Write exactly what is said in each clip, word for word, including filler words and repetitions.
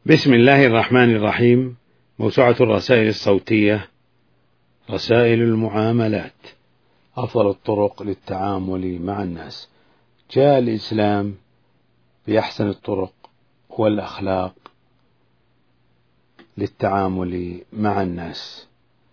بسم الله الرحمن الرحيم. موسوعة الرسائل الصوتية، رسائل المعاملات، أفضل الطرق للتعامل مع الناس. جاء الإسلام بأحسن الطرق والأخلاق للتعامل مع الناس،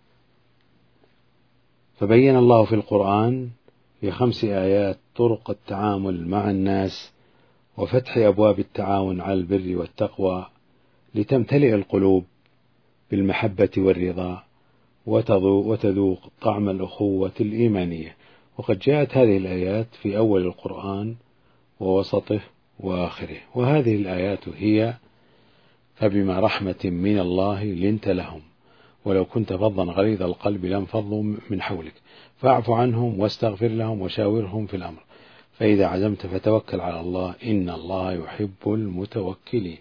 فبين الله في القرآن في خمس آيات طرق التعامل مع الناس وفتح أبواب التعاون على البر والتقوى لتمتلئ القلوب بالمحبة والرضا وتذوق طعم الأخوة الإيمانية. وقد جاءت هذه الآيات في أول القرآن ووسطه وآخره، وهذه الآيات هي: فبما رحمة من الله لنت لهم ولو كنت فظا غليظ القلب لانفضوا من حولك فاعف عنهم واستغفر لهم وشاورهم في الأمر فإذا عزمت فتوكل على الله إن الله يحب المتوكلين.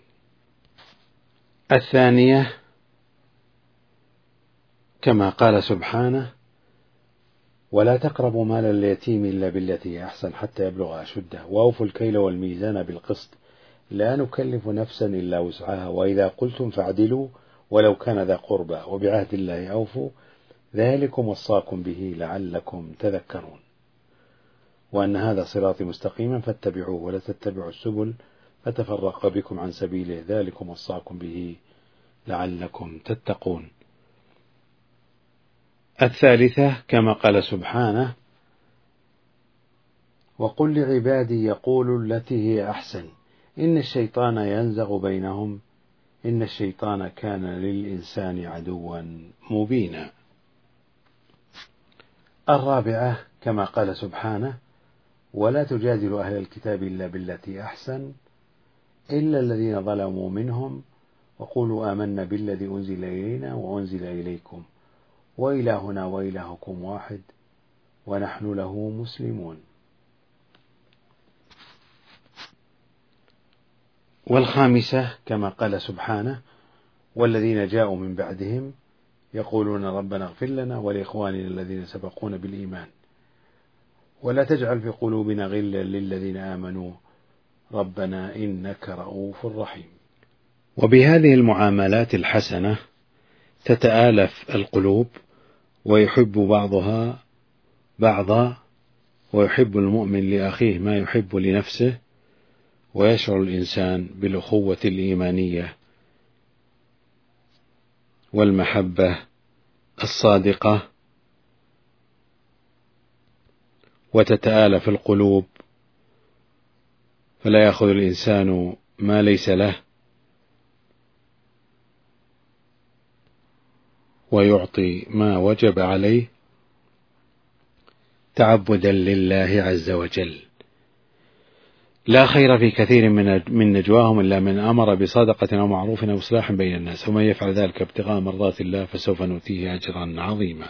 الثانية كما قال سبحانه: ولا تقربوا مال اليتيم إلا بالتي هي أحسن حتى يبلغ أشده وأوفوا الكيل والميزان بالقسط لا نكلف نفسا إلا وسعها وإذا قلتم فاعدلوا ولو كان ذا قربى وبعهد الله أوفوا ذلكم وصاكم به لعلكم تذكرون وأن هذا صراطي مستقيما فاتبعوه ولا تتبعوا السبل فتفرق بكم عن سبيله ذلكم وصاكم به لعلكم تتقون. الثالثة كما قال سبحانه: وقل لعبادي يقولوا التي هي أحسن إن الشيطان ينزغ بينهم إن الشيطان كان للإنسان عدوا مبينا. الرابعة كما قال سبحانه: ولا تجادلوا أهل الكتاب إلا بالتي أحسن إلا الذين ظلموا منهم وقولوا آمنا بالذي أنزل إلينا وأنزل إليكم وإلهنا وإلهكم واحد ونحن له مسلمون. والخامسة كما قال سبحانه: والذين جاءوا من بعدهم يقولون ربنا اغفر لنا ولإخواننا الذين سبقونا بالإيمان ولا تجعل في قلوبنا غلا للذين آمنوا ربنا إنك رؤوف رحيم. وبهذه المعاملات الحسنة تتآلف القلوب ويحب بعضها بعضا ويحب المؤمن لأخيه ما يحب لنفسه ويشعر الإنسان بالأخوة الإيمانية والمحبة الصادقة وتتآلف القلوب فلا يأخذ الإنسان ما ليس له ويعطي ما وجب عليه تعبدا لله عز وجل. لا خير في كثير من نجواهم إلا من أمر بصدقة أو معروف أو إصلاح بين الناس ومن يفعل ذلك ابتغاء مرضات الله فسوف نؤتيه أجرا عظيما.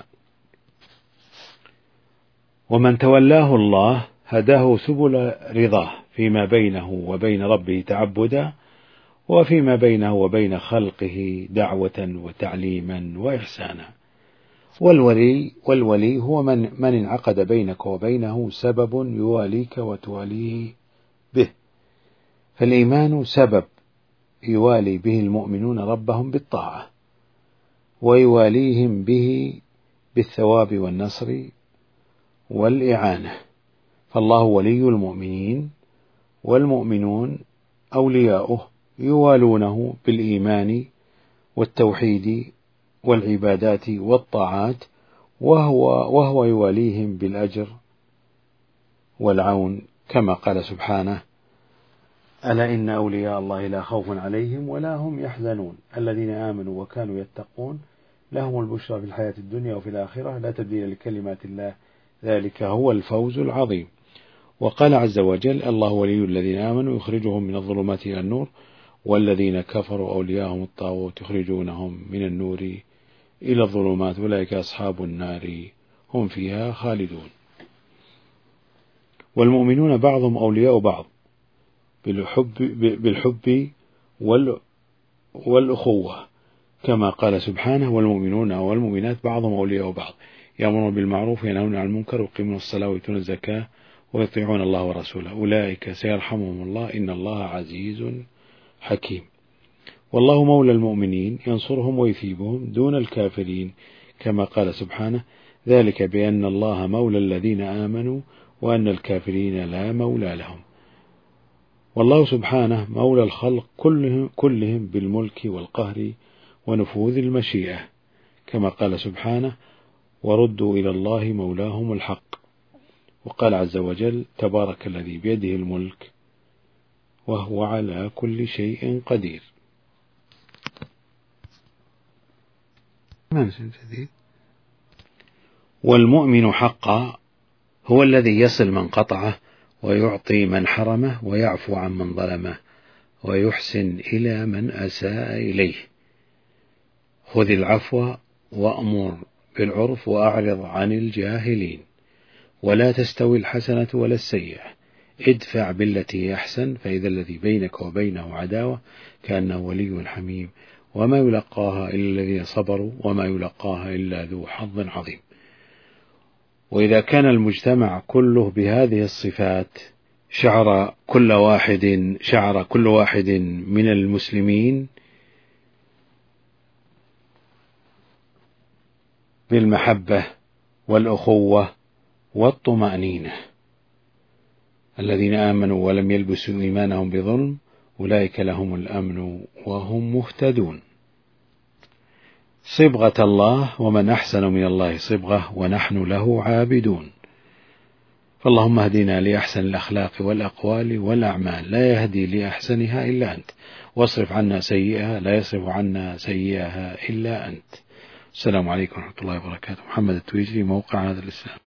ومن تولاه الله هداه سبل رضاه فيما بينه وبين ربه تعبدا وفيما بينه وبين خلقه دعوة وتعليما وإحسانا. والولي والولي هو من من انعقد بينك وبينه سبب يواليك وتواليه به، فالإيمان سبب يوالي به المؤمنون ربهم بالطاعة ويواليهم به بالثواب والنصر والإعانة، فالله ولي المؤمنين والمؤمنون أولياؤه يوالونه بالإيمان والتوحيد والعبادات والطاعات وهو, وهو يواليهم بالأجر والعون كما قال سبحانه: ألا إن أولياء الله لا خوف عليهم ولا هم يحزنون الذين آمنوا وكانوا يتقون لهم البشرى في الحياة الدنيا وفي الآخرة لا تبديل لكلمات الله ذلك هو الفوز العظيم. وقال عز وجل: الله ولي الذين آمنوا يخرجهم من الظلمات إلى النور والذين كفروا أولياءهم الطاغوت يخرجونهم من النور إلى الظلمات أولئك أصحاب النار هم فيها خالدون. والمؤمنون بعضهم أولياء بعض بالحب, بالحب والأخوة كما قال سبحانه: والمؤمنون والمؤمنات بعضهم أولياء بعض يأمرون بالمعروف وينهون عن المنكر ويقيمون الصلاة ويؤتون الزكاة ويطيعون الله ورسوله أولئك سيرحمهم الله إن الله عزيز حكيم. والله مولى المؤمنين ينصرهم ويثيبهم دون الكافرين، كما قال سبحانه: ذلك بأن الله مولى الذين آمنوا وأن الكافرين لا مولى لهم. والله سبحانه مولى الخلق كلهم, كلهم بالملك والقهر ونفوذ المشيئة، كما قال سبحانه: وردوا إلى الله مولاهم الحق. وقال عز وجل: تبارك الذي بيده الملك وهو على كل شيء قدير. والمؤمن حقا هو الذي يصل من قطعه ويعطي من حرمه ويعفو عن من ظلمه ويحسن إلى من أساء إليه. خذ العفو وأمر بالعرف وأعرض عن الجاهلين، ولا تستوي الحسنة ولا السيئة، ادفع بالتي أحسن فإذا الذي بينك وبينه عداوة كأنه ولي حميم، وما يلقاها إلا الذين صبروا وما يلقاها إلا ذو حظ عظيم. وإذا كان المجتمع كله بهذه الصفات شعر كل واحد شعر كل واحد من المسلمين بالمحبة والأخوة والطمأنينة. الذين آمنوا ولم يلبسوا إيمانهم بظلم أولئك لهم الأمن وهم مهتدون. صبغة الله، ومن أحسن من الله صبغة ونحن له عابدون. فاللهم اهدنا لأحسن الأخلاق والأقوال والأعمال، لا يهدي لأحسنها إلا أنت، واصرف عنا سيئها، لا يصرف عنا سيئها إلا أنت. السلام عليكم ورحمة الله وبركاته. محمد التويجري، موقع هذا الإسلام.